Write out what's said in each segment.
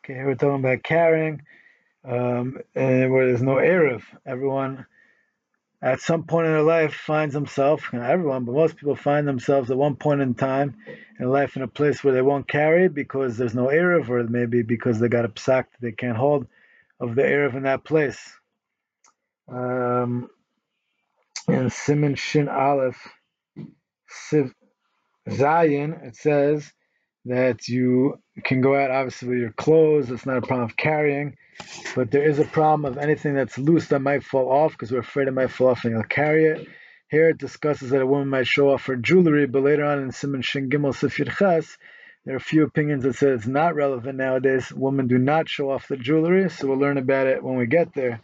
Okay, here we're talking about carrying, and where there's no erev. Everyone at some point in their life finds themselves, not everyone, but most people find themselves at one point in time in life in a place where they won't carry because there's no erev, or maybe because they got a psak that they can't hold of the erev in that place. Um, in Siman Shin Aleph, Siv Zayin, it says that you can go out obviously with your clothes. It's not a problem of carrying, but there is a problem of anything that's loose that might fall off because we're afraid it might fall off and you'll carry it. Here it discusses that a woman might show off her jewelry, but later on in Siman Shin Gimel Sifir Ches, there are a few opinions that say it's not relevant nowadays. Women do not show off the jewelry, so we'll learn about it when we get there.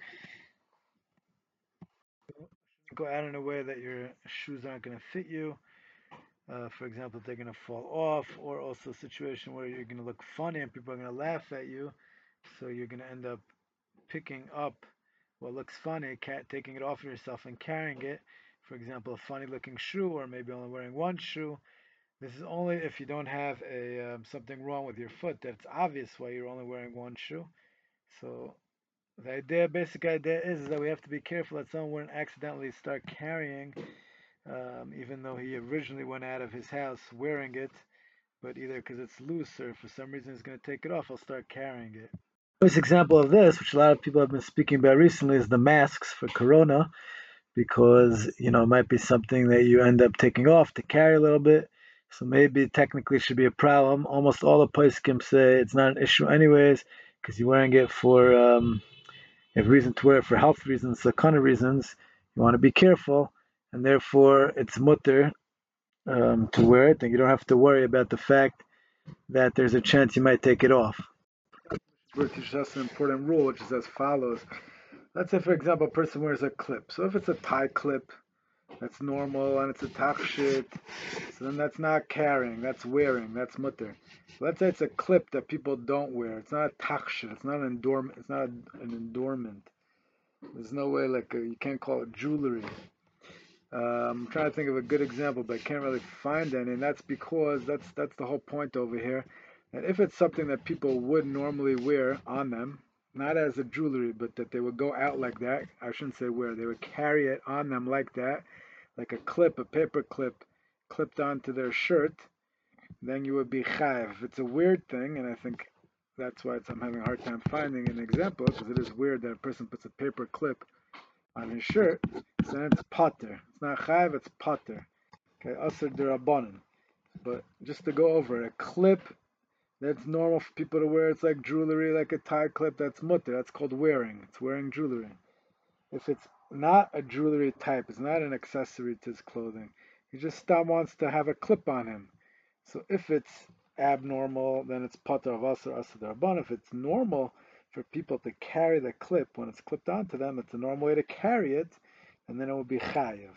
Go out in a way that your shoes aren't going to fit you. For example, if they're going to fall off, or also a situation where you're going to look funny and people are going to laugh at you, so you're going to end up picking up what looks funny, taking it off of yourself and carrying it. For example, a funny looking shoe, or maybe only wearing one shoe. This is only if you don't have a something wrong with your foot that's obvious why you're only wearing one shoe. So the basic idea is that we have to be careful that someone wouldn't accidentally start carrying, even though he originally went out of his house wearing it, but either because it's loose or for some reason he's going to take it off, I'll start carrying it. This example of this, which a lot of people have been speaking about recently, is the masks for Corona, because it might be something that you end up taking off to carry a little bit. So maybe technically it should be a problem. Almost all the poskim say it's not an issue anyways, because you're wearing it for you have reason to wear it for health reasons, so kind of reasons. You want to be careful, and therefore it's mutter to wear it, and you don't have to worry about the fact that there's a chance you might take it off. Which is just an important rule, which is as follows. Let's say, for example, a person wears a clip. So if it's a tie clip, that's normal, and it's a tachshit, so then that's not carrying, that's wearing, that's mutter. Let's say it's a clip that people don't wear. It's not a tachshit, it's not an endorment, it's not an adornment. There's no way, you can't call it jewelry. I'm trying to think of a good example, but I can't really find any, and that's because that's the whole point over here. And if it's something that people would normally wear on them, not as a jewelry, but that they would go out like that, I shouldn't say wear, they would carry it on them like that, like a clip, a paper clip, clipped onto their shirt, then you would be chayav. If it's a weird thing, and I think that's why I'm having a hard time finding an example, because it is weird that a person puts a paper clip on his shirt, so then it's potter. It's not chayav, it's potter. Okay, aser derabanan. But just to go over it, a clip that's normal for people to wear. It's like jewelry, like a tie clip. That's mutter. That's called wearing. It's wearing jewelry. If it's not a jewelry type, it's not an accessory to his clothing. He just wants to have a clip on him. So if it's abnormal, then it's pater of aser derabanan. If it's normal for people to carry the clip when it's clipped onto them, it's a normal way to carry it, and then it would be chayiv.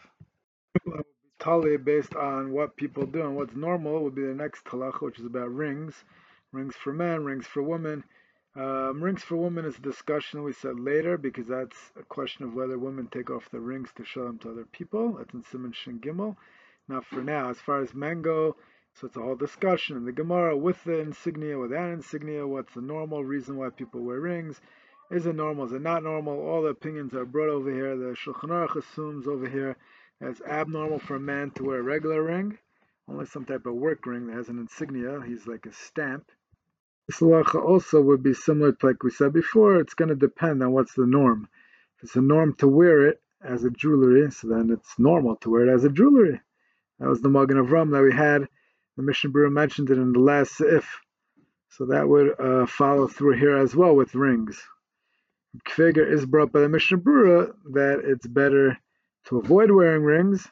Tali based on what people do and what's normal would be the next halach, which is about rings. Rings for men, rings for women. Rings for women is a discussion we said later because that's a question of whether women take off the rings to show them to other people. That's in Siman Shin Gimel. Not for now. As far as men go, so it's a whole discussion in the Gemara with the insignia, without insignia. What's the normal reason why people wear rings? Is it normal? Is it not normal? All the opinions are brought over here. The Shulchan Aruch assumes over here that it's abnormal for a man to wear a regular ring, only some type of work ring that has an insignia. He's like a stamp. This halacha also would be similar to, like we said before, it's going to depend on what's the norm. If it's a norm to wear it as a jewelry, so then it's normal to wear it as a jewelry. That was the Magen Avram that we had. The Mishnah Berurah mentioned it in the last if. So that would follow through here as well with rings. Kveger is brought by the Mishnah Berurah that it's better to avoid wearing rings.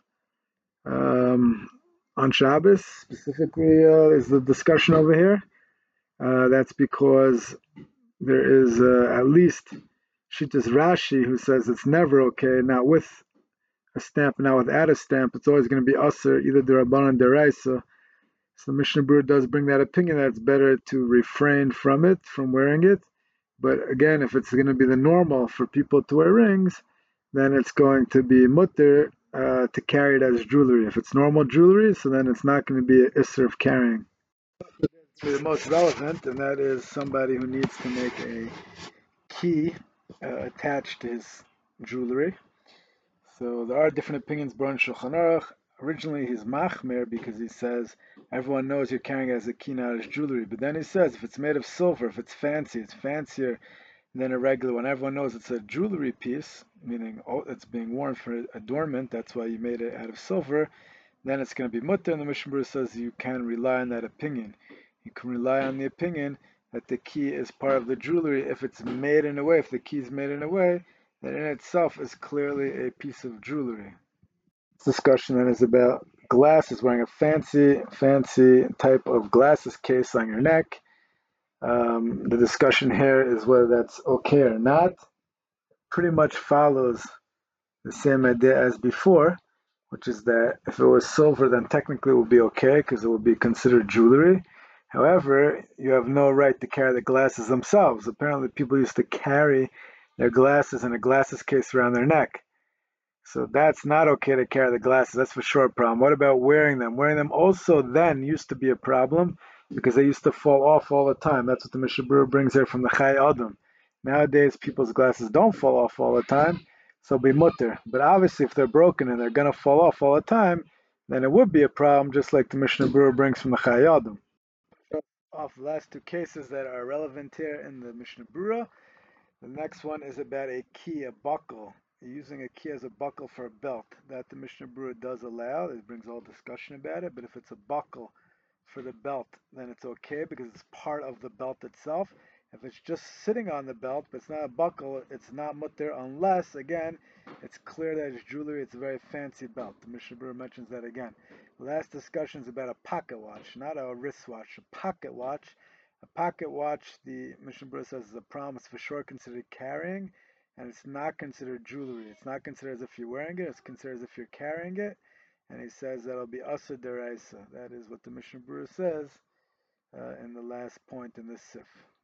On Shabbos, specifically, is the discussion over here. That's because there is at least Shittas Rashi who says it's never okay, not with a stamp, not without a stamp. It's always going to be aser, either D'Rabbanan or D'Oraisa. So Mishnah Berurah does bring that opinion that it's better to refrain from it, from wearing it. But again, if it's going to be the normal for people to wear rings, then it's going to be mutter to carry it as jewelry. If it's normal jewelry, so then it's not going to be an isser of carrying. the most relevant, and that is somebody who needs to make a key attached to his jewelry. So there are different opinions. Baron Shulchan Aruch, originally he's machmer because he says everyone knows you're carrying it as a key, not as jewelry. But then he says if it's made of silver, if it's fancy, it's fancier than a regular one. Everyone knows it's a jewelry piece, meaning it's being worn for adornment. That's why you made it out of silver. Then it's going to be mutter. And the Mishnah Berurah says you can rely on that opinion. You can rely on the opinion that the key is part of the jewelry if it's made in a way, if the key is made in a way that in itself is clearly a piece of jewelry. This discussion then is about glasses, wearing a fancy type of glasses case on your neck. The discussion here is whether that's okay or not. Pretty much follows the same idea as before, which is that if it was silver, then technically it would be okay because it would be considered jewelry. However, you have no right to carry the glasses themselves. Apparently, people used to carry their glasses in a glasses case around their neck. So that's not okay to carry the glasses. That's for sure a problem. What about wearing them? Wearing them also then used to be a problem because they used to fall off all the time. That's what the Mishnah Berurah brings here from the Chai Adam. Nowadays, people's glasses don't fall off all the time, so be mutter. But obviously, if they're broken and they're going to fall off all the time, then it would be a problem, just like the Mishnah Berurah brings from the Chai Adam. Off the last two cases that are relevant here in the Mishnah Berurah. The next one is about a key, a buckle. Using a key as a buckle for a belt. That the Mishnah Berurah does allow. It brings all discussion about it. But if it's a buckle for the belt, then it's okay because it's part of the belt itself. If it's just sitting on the belt, but it's not a buckle, it's not mutter unless, again, it's clear that it's jewelry, it's a very fancy belt. The Mishnah Berurah mentions that again. The last discussion is about a pocket watch, not a wristwatch, a pocket watch. A pocket watch, the Mishnah Berurah says, is a promise for sure considered carrying, and it's not considered jewelry. It's not considered as if you're wearing it, it's considered as if you're carrying it. And he says that'll be Asa Deraisa. That is what the Mishnah Berurah says in the last point in this sif.